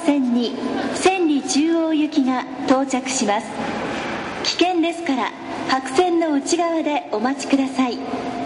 線に千里中央行きが到着します。危険ですから白線の内側でお待ちください。